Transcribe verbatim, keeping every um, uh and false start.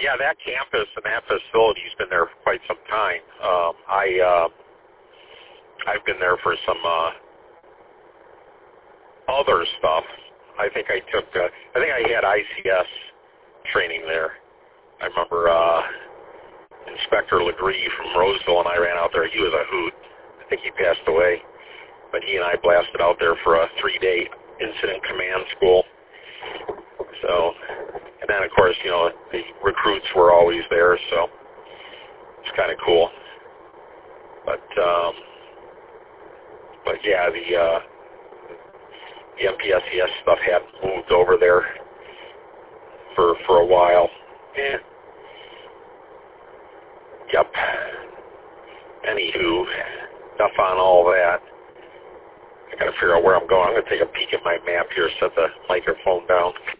yeah, that campus and that facility's been there for quite some time. Um, I, uh, I've been there for some uh, other stuff. I think I took, uh, I think I had I C S training there. I remember uh, Inspector Legree from Roseville and I ran out there. He was a hoot. I think he passed away. But he and I blasted out there for a three-day incident command school. So, and then, of course, you know, the recruits were always there, so it's kind of cool. But, um, but yeah, the, uh, the M P S E S stuff hadn't moved over there for for a while. Yeah. Yep. Anywho, enough on all that. I gotta figure out where I'm going. I'm gonna take a peek at my map here, set the microphone down.